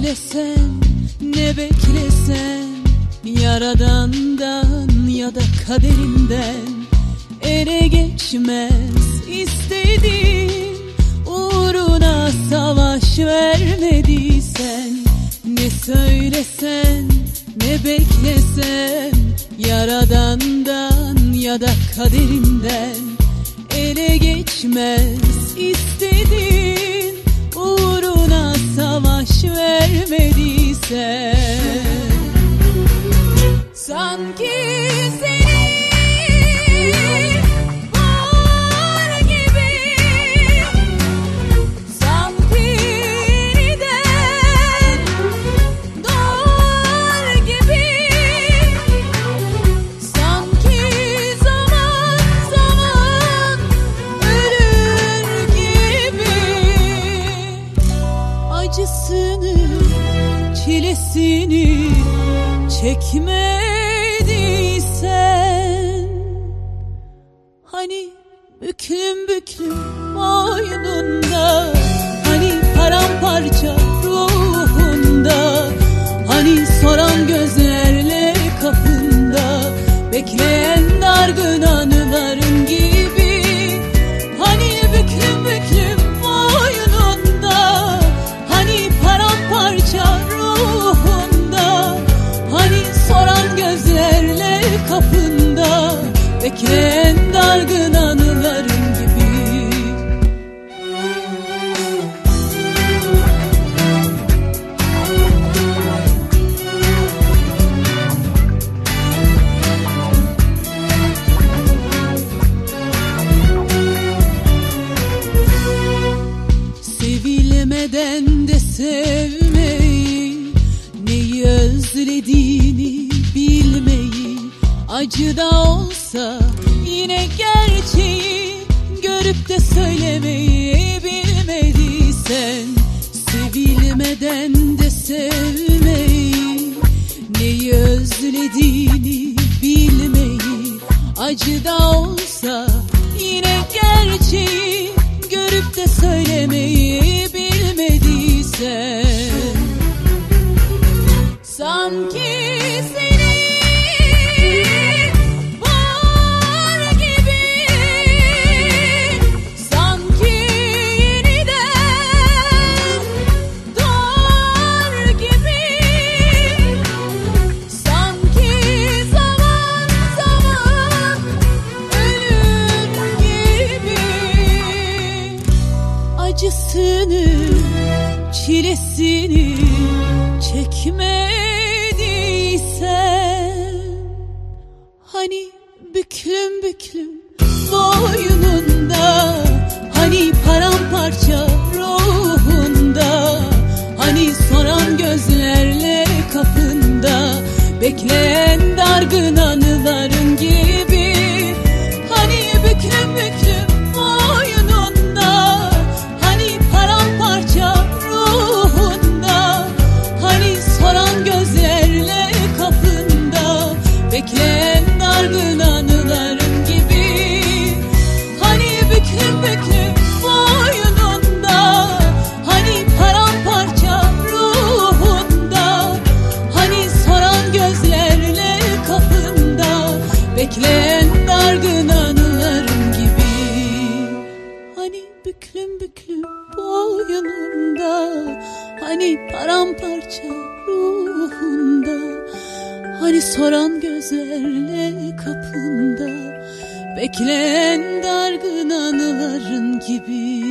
söylesen, ne beklesen, Yaradan'dan ya da kaderinden ele geçmez istediğin, uğruna savaş vermediysen. Ne söylesen, ne beklesen, Yaradan'dan ya da kaderinden ele geçmez istediğin, uğruna savaş vermediysen. Sanki seni var gibi, sanki yeniden doğar gibi, sanki zaman zaman ölür gibi. Acısını, çilesini çekmediysen, hani büklüm büklüm boynunda, hani paramparça ruhunda, hani soran gözlerle kapında bekleyen dargın anıların gibi. Hani büklüm büklüm boynunda, hani paramparça ruhunda, hani soran gözlerle kapında bekleyen dargın anıların gibi. Sevilmeden de sevmeyi, neyi özlediğini bilmeyi, acı da olsa yine gerçeği görüp de söylemeyi bilmediysen. Sevilmeden de sevmeyi, neyi özlediğini bilmeyi, acı da olsa yine gerçeği görüp de söylemeyi bilmediysen. Sanki seni var gibi, sanki yeniden doğar gibi, sanki zaman zaman ölür gibi. Acısını, çilesini çekmediysen, hani büklüm büklüm boynunda, hani paramparça ruhunda, hani soran gözlerle kapında bekleyen dargın anıların gibi. Hani büklüm büklüm boynunda, hani paramparça ruhunda, hani soran gözlerle kapında bekleyen dargın anıların gibi. Hani büklüm büklüm boynunda, hani paramparça ruhunda, hani soran gözlerle kapında bekleyen dargın anıların gibi. Hani büklüm büklüm boynunda, hani paramparça ruhunda, hani soran gözlerle kapında bekleyen dargın anıların gibi.